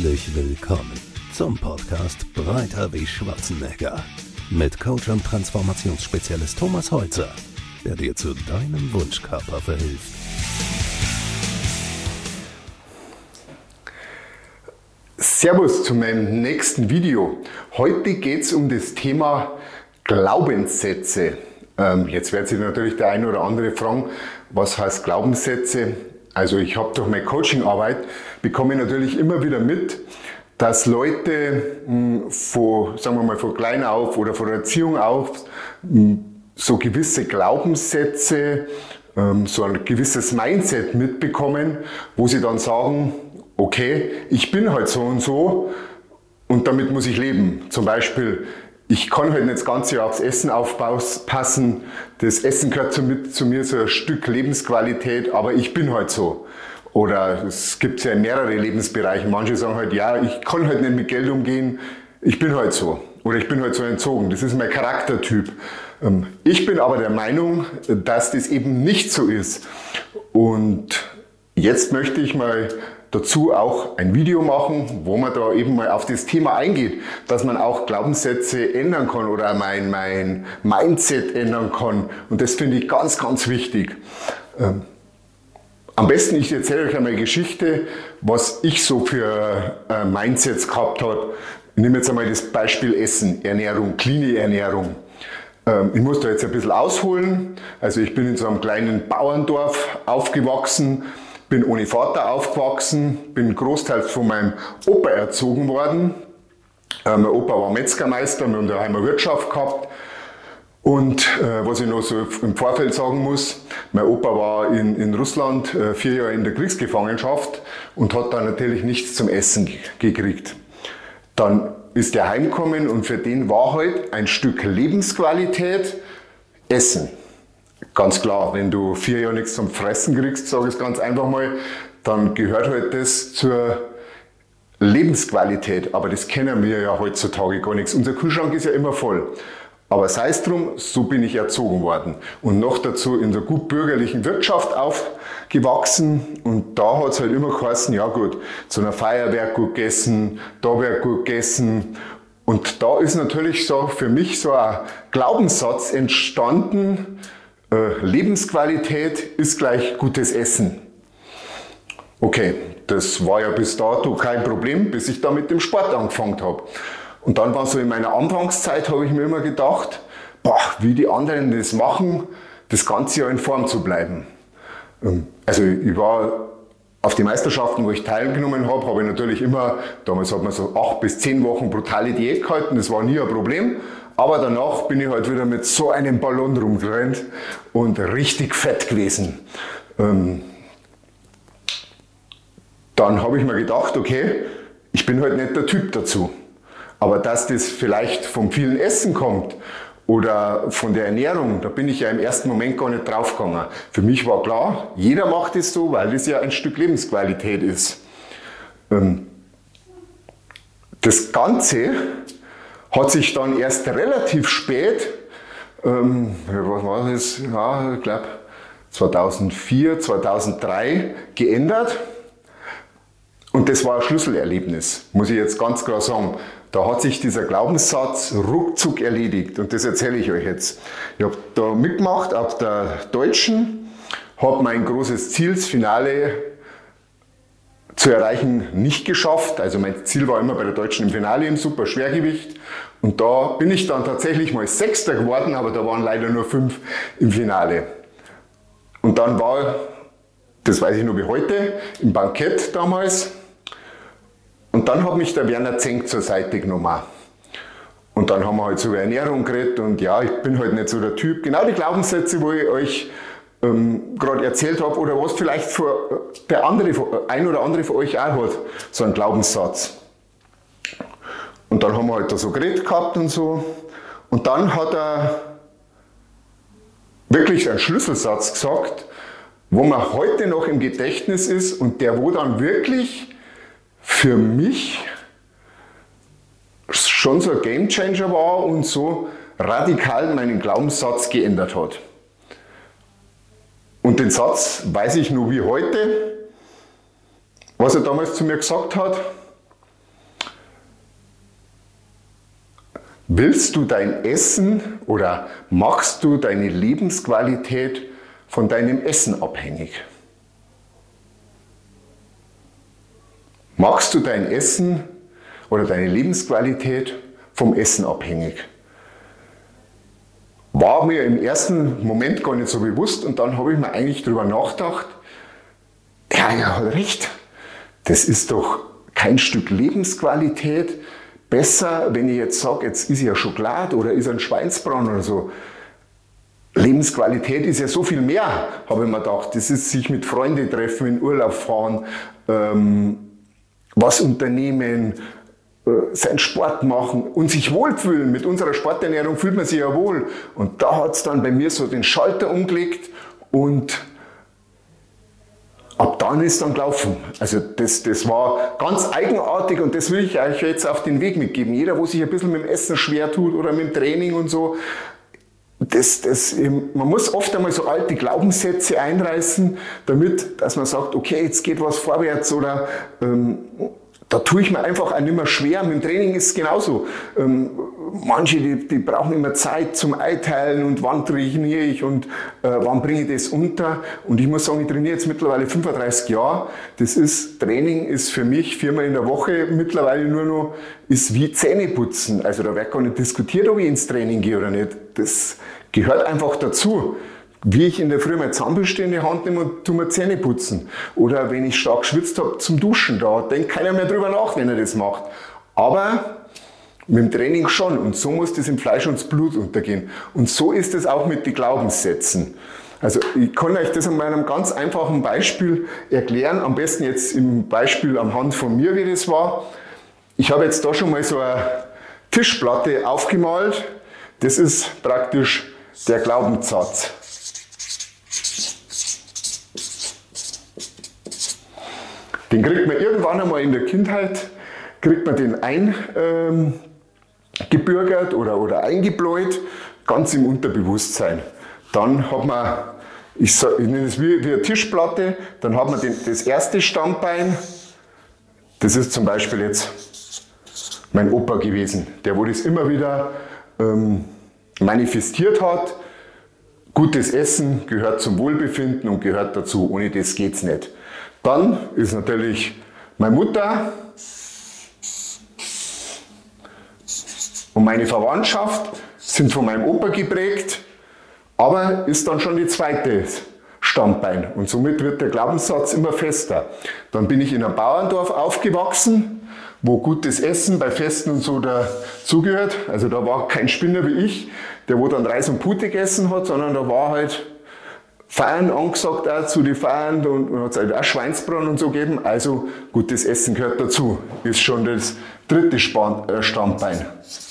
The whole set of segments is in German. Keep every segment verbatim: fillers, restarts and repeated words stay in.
Herzlich willkommen zum Podcast Breiter wie Schwarzenegger mit Coach und Transformationsspezialist Thomas Holzer, der dir zu deinem Wunschkörper verhilft. Servus zu meinem nächsten Video. Heute geht es um das Thema Glaubenssätze. Ähm, jetzt wird sich natürlich der eine oder andere fragen, was heißt Glaubenssätze? Also ich habe durch meine Coachingarbeit bekomme ich natürlich immer wieder mit, dass Leute mh, von, sagen wir mal, von klein auf oder von der Erziehung auf mh, so gewisse Glaubenssätze, ähm, so ein gewisses Mindset mitbekommen, wo sie dann sagen, okay, ich bin halt so und so und damit muss ich leben. Zum Beispiel, ich kann halt nicht das ganze Jahr aufs Essen aufpassen, das Essen gehört zu, mit, zu mir, so ein Stück Lebensqualität, aber ich bin halt so. Oder es gibt ja in mehrere Lebensbereichen, manche sagen halt, ja, ich kann halt nicht mit Geld umgehen, ich bin halt so. Oder ich bin halt so entzogen, das ist mein Charaktertyp. Ich bin aber der Meinung, dass das eben nicht so ist. Und jetzt möchte ich mal dazu auch ein Video machen, wo man da eben mal auf das Thema eingeht, dass man auch Glaubenssätze ändern kann oder mein, mein Mindset ändern kann. Und das finde ich ganz, ganz wichtig. Ähm, am besten, ich erzähle euch einmal eine Geschichte, was ich so für äh, Mindsets gehabt habe. Ich nehme jetzt einmal das Beispiel Essen, Ernährung, cleane Ernährung. Ähm, ich muss da jetzt ein bisschen ausholen. Also ich bin in so einem kleinen Bauerndorf aufgewachsen, bin ohne Vater aufgewachsen, bin großteils von meinem Opa erzogen worden. Äh, mein Opa war Metzgermeister, wir haben daheim eine Wirtschaft gehabt. Und äh, was ich noch so im Vorfeld sagen muss, mein Opa war in, in Russland äh, vier Jahre in der Kriegsgefangenschaft und hat dann natürlich nichts zum Essen gekriegt. Dann ist er heimgekommen und für den war halt ein Stück Lebensqualität Essen. Ganz klar, wenn du vier Jahre nichts zum Fressen kriegst, sage ich es ganz einfach mal, dann gehört halt das zur Lebensqualität. Aber das kennen wir ja heutzutage gar nichts. Unser Kühlschrank ist ja immer voll. Aber sei es drum, so bin ich erzogen worden. Und noch dazu in der gut bürgerlichen Wirtschaft aufgewachsen. Und da hat es halt immer geheißen, ja gut, zu einer Feier wird gut gegessen, da wird gut gegessen. Und da ist natürlich so für mich so ein Glaubenssatz entstanden, Lebensqualität ist gleich gutes Essen. Okay, das war ja bis dato kein Problem, bis ich da mit dem Sport angefangen habe. Und dann war so in meiner Anfangszeit, habe ich mir immer gedacht, boah, wie die anderen das machen, das ganze Jahr in Form zu bleiben. Also ich war auf die Meisterschaften, wo ich teilgenommen habe, habe ich natürlich immer, damals hat man so acht bis zehn Wochen brutale Diät gehalten, das war nie ein Problem. Aber danach bin ich halt wieder mit so einem Ballon rumgerannt und richtig fett gewesen. Ähm, dann habe ich mir gedacht, okay, ich bin halt nicht der Typ dazu. Aber dass das vielleicht vom vielen Essen kommt oder von der Ernährung, da bin ich ja im ersten Moment gar nicht draufgegangen. Für mich war klar, jeder macht es so, weil das ja ein Stück Lebensqualität ist. Ähm, das Ganze hat sich dann erst relativ spät, ähm, was war das, ja, ich glaube zweitausendvier, zweitausenddrei geändert. Und das war ein Schlüsselerlebnis, muss ich jetzt ganz klar sagen. Da hat sich dieser Glaubenssatz ruckzuck erledigt und das erzähle ich euch jetzt. Ich habe da mitgemacht auf der Deutschen, habe mein großes Ziel, das Finale zu erreichen, nicht geschafft. Also mein Ziel war immer bei der Deutschen im Finale im Superschwergewicht. Und da bin ich dann tatsächlich mal Sechster geworden, aber da waren leider nur fünf im Finale. Und dann war, das weiß ich noch wie heute, im Bankett damals. Und dann hat mich der Werner Zenk zur Seite genommen. Und dann haben wir halt so über Ernährung geredet und ja, ich bin halt nicht so der Typ. Genau die Glaubenssätze, wo ich euch ähm, gerade erzählt habe oder was vielleicht für der andere, ein oder andere von euch auch hat, so ein Glaubenssatz. Und dann haben wir halt da so geredet gehabt und so. Und dann hat er wirklich einen Schlüsselsatz gesagt, wo mir heute noch im Gedächtnis ist und der wo dann wirklich für mich schon so ein Gamechanger war und so radikal meinen Glaubenssatz geändert hat. Und den Satz weiß ich nur wie heute, was er damals zu mir gesagt hat. Willst du dein Essen oder machst du deine Lebensqualität von deinem Essen abhängig? Machst du dein Essen oder deine Lebensqualität vom Essen abhängig? War mir im ersten Moment gar nicht so bewusst und dann habe ich mir eigentlich darüber nachgedacht, ja, er hat recht, das ist doch kein Stück Lebensqualität. Besser, wenn ich jetzt sage, jetzt ist ja Schokolade oder ist ein Schweinsbraten oder so. Lebensqualität ist ja so viel mehr, habe ich mir gedacht. Das ist sich mit Freunden treffen, in Urlaub fahren, ähm, was unternehmen, äh, seinen Sport machen und sich wohlfühlen. Mit unserer Sporternährung fühlt man sich ja wohl. Und da hat es dann bei mir so den Schalter umgelegt und ab dann ist dann gelaufen. Also das, das war ganz eigenartig und das will ich euch jetzt auf den Weg mitgeben. Jeder, wo sich ein bisschen mit dem Essen schwer tut oder mit dem Training und so, das, das, man muss oft einmal so alte Glaubenssätze einreißen, damit, dass man sagt, okay, jetzt geht was vorwärts oder ähm, da tue ich mir einfach auch nicht mehr schwer. Mit dem Training ist es genauso. Ähm, manche, die, die brauchen immer Zeit zum Einteilen und wann trainiere ich und äh, wann bringe ich das unter. Und ich muss sagen, ich trainiere jetzt mittlerweile fünfunddreißig Jahre. Das ist, Training ist für mich viermal in der Woche mittlerweile nur noch, ist wie Zähneputzen. Also da wird gar nicht diskutiert, ob ich ins Training gehe oder nicht. Das gehört einfach dazu. Wie ich in der Früh meine Zahnbürste in die Hand nehme und tu mir Zähne putzen. Oder wenn ich stark geschwitzt habe zum Duschen, da denkt keiner mehr drüber nach, wenn er das macht. Aber mit dem Training schon. Und so muss das im Fleisch und ins Blut untergehen. Und so ist es auch mit den Glaubenssätzen. Also ich kann euch das an meinem ganz einfachen Beispiel erklären. Am besten jetzt im Beispiel am Hand von mir, wie das war. Ich habe jetzt da schon mal so eine Tischplatte aufgemalt. Das ist praktisch der Glaubenssatz. Den kriegt man irgendwann einmal in der Kindheit, kriegt man den eingebürgert ähm, oder, oder eingebläut, ganz im Unterbewusstsein. Dann hat man, ich, sag, ich nenne es wie, wie eine Tischplatte, dann hat man den, das erste Stammbein, das ist zum Beispiel jetzt mein Opa gewesen, der wo das immer wieder ähm, manifestiert hat. Gutes Essen gehört zum Wohlbefinden und gehört dazu, ohne das geht's nicht. Dann ist natürlich meine Mutter und meine Verwandtschaft sind von meinem Opa geprägt, aber ist dann schon die zweite Stammbein und somit wird der Glaubenssatz immer fester. Dann bin ich in einem Bauerndorf aufgewachsen, wo gutes Essen bei Festen und so dazugehört. Also da war kein Spinner wie ich, der wo dann Reis und Pute gegessen hat, sondern da war halt Feiern angesagt, auch zu den Feiern, und, und hat es halt auch Schweinsbraten und so gegeben. Also gutes Essen gehört dazu. Ist schon das dritte Span äh, Stammbein.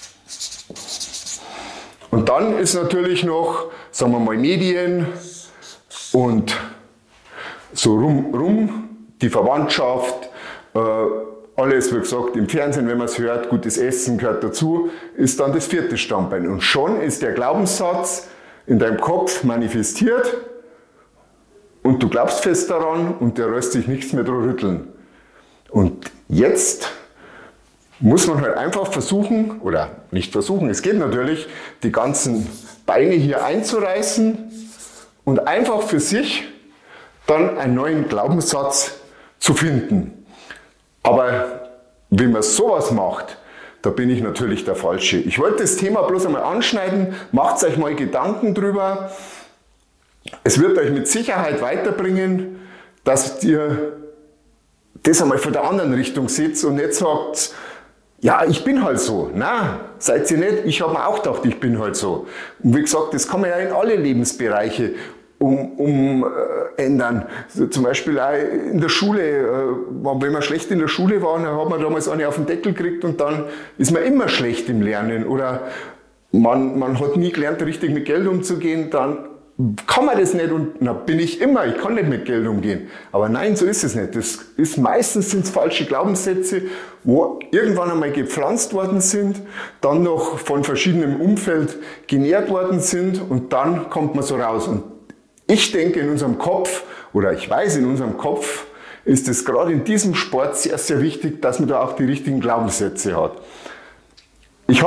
Und dann ist natürlich noch, sagen wir mal, Medien und so rum, rum die Verwandtschaft, äh, alles, wie gesagt, im Fernsehen, wenn man es hört, gutes Essen gehört dazu, ist dann das vierte Stammbein. Und schon ist der Glaubenssatz in deinem Kopf manifestiert. Und du glaubst fest daran und der lässt sich nichts mehr dran rütteln. Und jetzt muss man halt einfach versuchen, oder nicht versuchen, es geht natürlich, die ganzen Beine hier einzureißen und einfach für sich dann einen neuen Glaubenssatz zu finden. Aber wenn man sowas macht, da bin ich natürlich der Falsche. Ich wollte das Thema bloß einmal anschneiden, macht euch mal Gedanken drüber. Es wird euch mit Sicherheit weiterbringen, dass ihr das einmal von der anderen Richtung seht und nicht sagt, ja, ich bin halt so. Nein, seid ihr nicht. Ich habe mir auch gedacht, ich bin halt so. Und wie gesagt, das kann man ja in alle Lebensbereiche um, um äh, ändern. So, zum Beispiel auch in der Schule, äh, wenn man schlecht in der Schule war, dann hat man damals eine auf den Deckel gekriegt und dann ist man immer schlecht im Lernen. Oder man, man hat nie gelernt, richtig mit Geld umzugehen, dann kann man das nicht und na, bin ich immer, ich kann nicht mit Geld umgehen. Aber nein, so ist es nicht. Das ist meistens sind's falsche Glaubenssätze, wo irgendwann einmal gepflanzt worden sind, dann noch von verschiedenem Umfeld genährt worden sind und dann kommt man so raus. Und ich denke, in unserem Kopf, oder ich weiß, in unserem Kopf ist es gerade in diesem Sport sehr, sehr wichtig, dass man da auch die richtigen Glaubenssätze hat. Ich hoffe,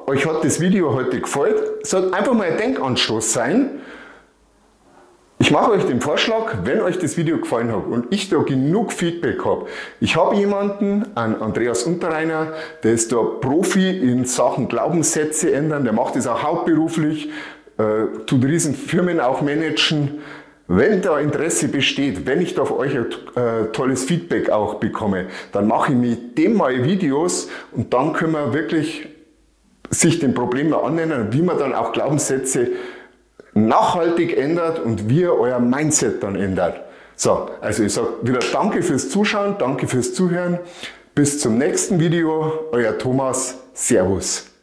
euch hat das Video heute gefallen. Es soll einfach mal ein Denkanstoß sein. Ich mache euch den Vorschlag, wenn euch das Video gefallen hat und ich da genug Feedback habe. Ich habe jemanden, einen Andreas Unterreiner, der ist da Profi in Sachen Glaubenssätze ändern, der macht das auch hauptberuflich, äh, tut riesen Firmen auch managen. Wenn da Interesse besteht, wenn ich da für euch ein äh, tolles Feedback auch bekomme, dann mache ich mit dem mal Videos und dann können wir wirklich sich dem Problem mal annehmen, wie man dann auch Glaubenssätze nachhaltig ändert und wie ihr euer Mindset dann ändert. So, also ich sage wieder danke fürs Zuschauen, danke fürs Zuhören. Bis zum nächsten Video, euer Thomas, Servus.